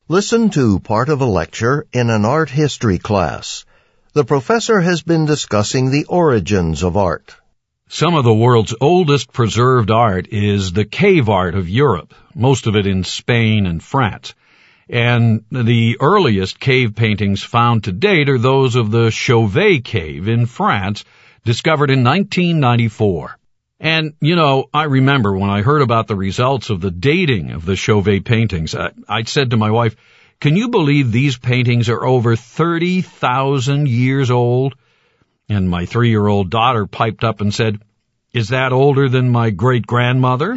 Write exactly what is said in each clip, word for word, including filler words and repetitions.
Listen to part of a lecture in an art history class. The professor has been discussing the origins of art. Some of the world's oldest preserved art is the cave art of Europe, most of it in Spain and France. And the earliest cave paintings found to date are those of the Chauvet Cave in France, discovered in nineteen ninety-four. And, you know, I remember when I heard about the results of the dating of the Chauvet paintings, I, I said to my wife, can you believe these paintings are over thirty thousand years old? And my three-year-old daughter piped up and said, is that older than my great-grandmother?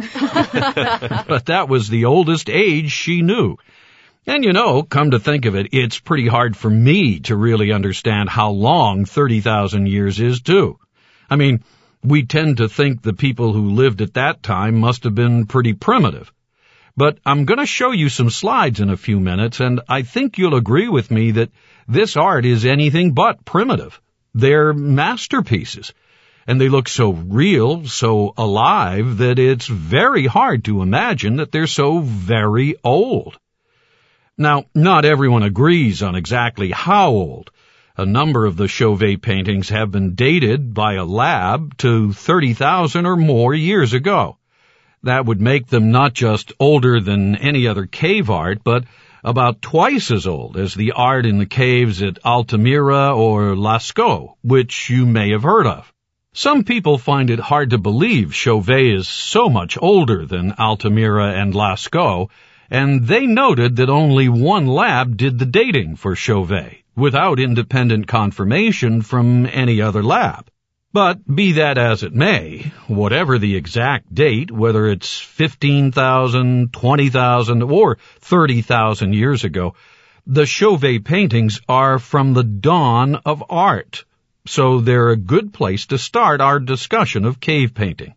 But that was the oldest age she knew. And, you know, come to think of it, it's pretty hard for me to really understand how long thirty thousand years is, too. I mean, we tend to think the people who lived at that time must have been pretty primitive. But I'm going to show you some slides in a few minutes, and I think you'll agree with me that this art is anything but primitive. They're masterpieces, and they look so real, so alive, that it's very hard to imagine that they're so very old. Now, not everyone agrees on exactly how old. A number of the Chauvet paintings have been dated by a lab to thirty thousand or more years ago. That would make them not just older than any other cave art, but about twice as old as the art in the caves at Altamira or Lascaux, which you may have heard of. Some people find it hard to believe Chauvet is so much older than Altamira and Lascaux, and they noted that only one lab did the dating for Chauvet, without independent confirmation from any other lab. But be that as it may, whatever the exact date, whether it's fifteen thousand, twenty thousand, or thirty thousand years ago, the Chauvet paintings are from the dawn of art, so they're a good place to start our discussion of cave painting.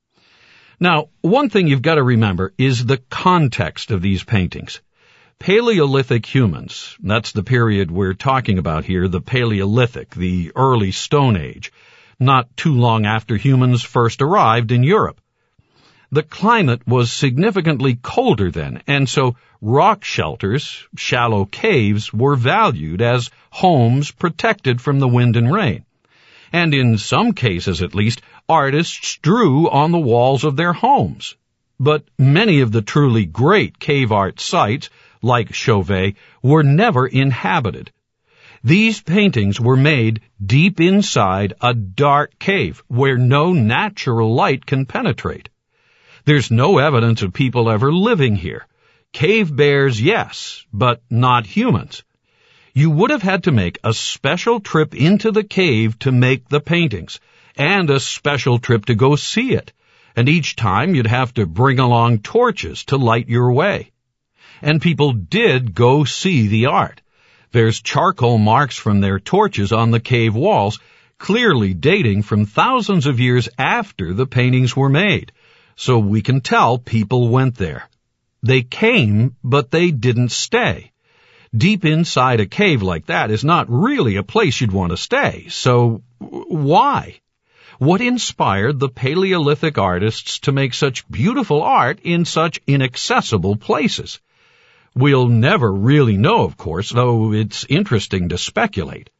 Now, one thing you've got to remember is the context of these paintings. Paleolithic humans, that's the period we're talking about here, the Paleolithic, the early Stone Age, not too long after humans first arrived in Europe. The climate was significantly colder then, and so rock shelters, shallow caves, were valued as homes protected from the wind and rain. And in some cases, at least, artists drew on the walls of their homes. But many of the truly great cave art sites, like Chauvet, were never inhabited. These paintings were made deep inside a dark cave where no natural light can penetrate. There's no evidence of people ever living here. Cave bears, yes, but not humans. You would have had to make a special trip into the cave to make the paintings, and a special trip to go see it. And each time you'd have to bring along torches to light your way. And people did go see the art. There's charcoal marks from their torches on the cave walls, clearly dating from thousands of years after the paintings were made. So we can tell people went there. They came, but they didn't stay. Deep inside a cave like that is not really a place you'd want to stay. So why? What inspired the Paleolithic artists to make such beautiful art in such inaccessible places? We'll never really know, of course, though it's interesting to speculate.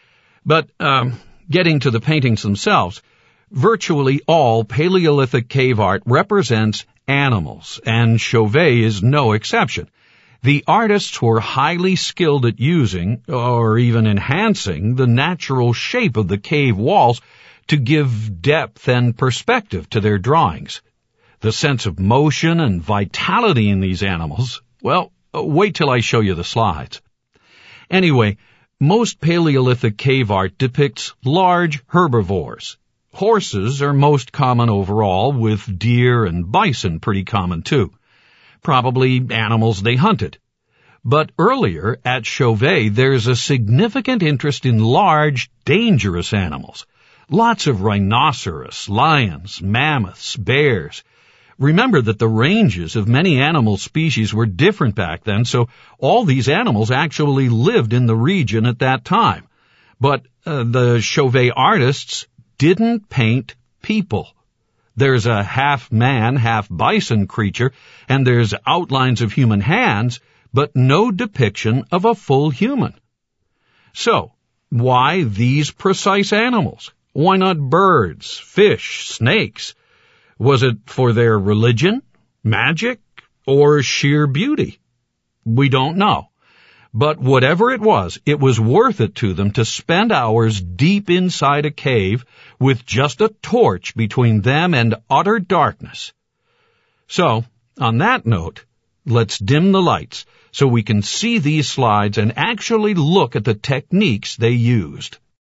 But um, getting to the paintings themselves, virtually all Paleolithic cave art represents animals, and Chauvet is no exception. The artists were highly skilled at using, or even enhancing, the natural shape of the cave walls to give depth and perspective to their drawings. The sense of motion and vitality in these animals, well, wait till I show you the slides. Anyway, most Paleolithic cave art depicts large herbivores. Horses are most common overall, with deer and bison pretty common too. Probably animals they hunted. But earlier, at Chauvet, there's a significant interest in large, dangerous animals. Lots of rhinoceros, lions, mammoths, bears. Remember that the ranges of many animal species were different back then, so all these animals actually lived in the region at that time. But uh, the Chauvet artists didn't paint people. There's a half-man, half-bison creature, and there's outlines of human hands, but no depiction of a full human. So, why these precise animals? Why not birds, fish, snakes? Was it for their religion, magic, or sheer beauty? We don't know. But whatever it was, it was worth it to them to spend hours deep inside a cave with just a torch between them and utter darkness. So, on that note, let's dim the lights so we can see these slides and actually look at the techniques they used.